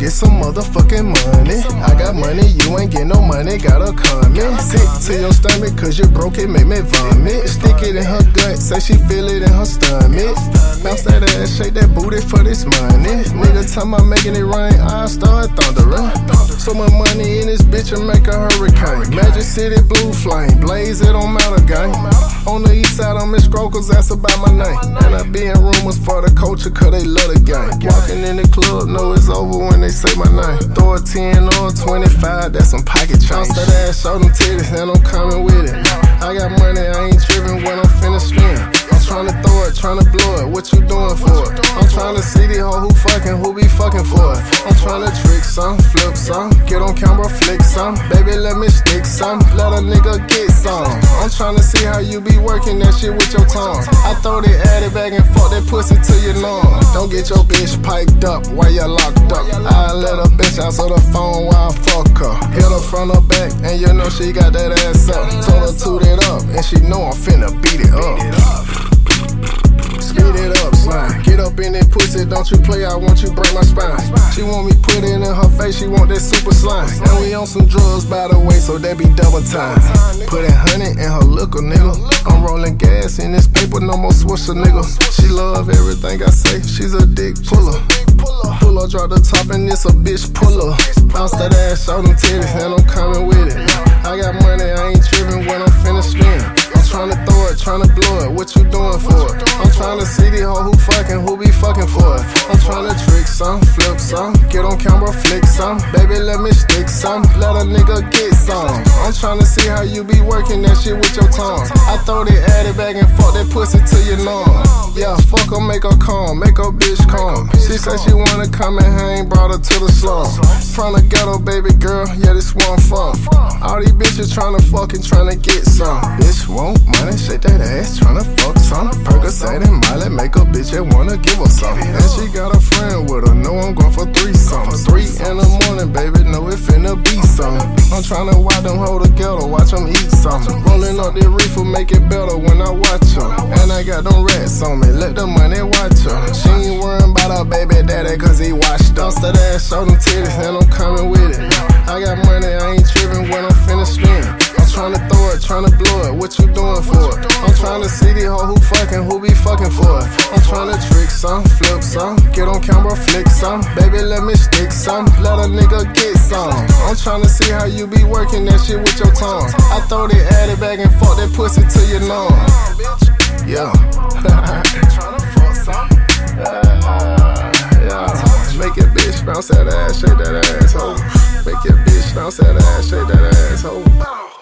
get some motherfucking money. I got money, you ain't get no money, gotta come in. Sick to your stomach, cause you broke it, make me vomit. Stick it in her gut, say she feel it in her stomach. Bounce that ass, shake that booty for this money. Nigga tell me I'm making it rain, I start thundering. So much money in this bitch and make a hurricane. Magic City blue flame, blaze it don't matter, gang. On the east side, I'm Miss Croker's, ask about my name. And I be in rumors for the culture, cause they love the game. Walking in the club, know it's over when they say my name. Throw a 10 or 25, that's some pocket change. Bounce that ass, show them titties, and I'm coming with it. I got money, I ain't tripping when I'm finna spin. I'm tryna throw it, tryna blow it, what you doing for it? I'm tryna see the hoe who be fucking for it. I'm tryna trick some, flip some, get on camera, flick some. Baby, let me stick some, let a nigga get some. I'm tryna see how you be working that shit with your tongue. I throw that addy bag and fuck that pussy to your lung. Don't get your bitch piped up while you're locked up. I let a bitch answer the phone while I fuck her. Hit her from her back, and you know she got that ass up. Told her toot it up, and she know I'm finna beat it up. Speed it up, slime. Get up in that pussy, don't you play, I want you break my spine. She want me put it in her face, she want that super slime. And we on some drugs by the way, so that be double time. Putting honey in her liquor, nigga. I'm rolling gas in this paper, no more Swisher, nigga. She love everything I say, she's a dick puller. Pull her, drop the top and it's a bitch puller. Bounce that ass, show them titties, and I'm coming with it. I got money, I ain't tripping when I'm finna spin. I'm tryna throw it, tryna blow it, what you doing for it? I'm tryna see the hoe who be fucking for it. I'm tryna trick some, flip some, get on camera, flick some. Baby, let me stick some, let a nigga get some. I'm tryna see how you be working that shit with your tongue. I throw that addy bag and fuck that pussy to your lung. Yeah, fuck her, make her calm, make her bitch calm. She said she wanna come and hang, brought her to the slum. From the ghetto, baby girl, yeah, this one from. All these bitches tryna fucking tryna get some. Bitch want money, shake that ass, tryna fuck some. Percocet and Miley, make a bitch that wanna give her some. And she got a friend with her, know I'm going for threesomes. 3 in the morning, baby, know it finna be some. I'm tryna watch them hold together, watch them eat something. Rolling up the reefer, make it better when I watch her. And I got them rats on me, let the money watch her. She ain't worrying about her baby daddy, cause he washed up. Bounce that ass, show them titties, and I'm coming with it. I got money, I ain't tripping when I'm finna spin. I'm tryna throw it, tryna blow it, what you doing for it? I'm tryna see the hoe who be fucking for it. I'm tryna trick some, flip some, get on camera, flick some. Baby, let me stick some, let a nigga get some. I'm tryna see how you be working that shit with your tongue. I throw that addy bag and fuck that pussy to your lung. Yeah. Tryna fuck some. Yeah. Make your bitch bounce that ass, shake that asshole. Make your bitch bounce that ass, shake that asshole.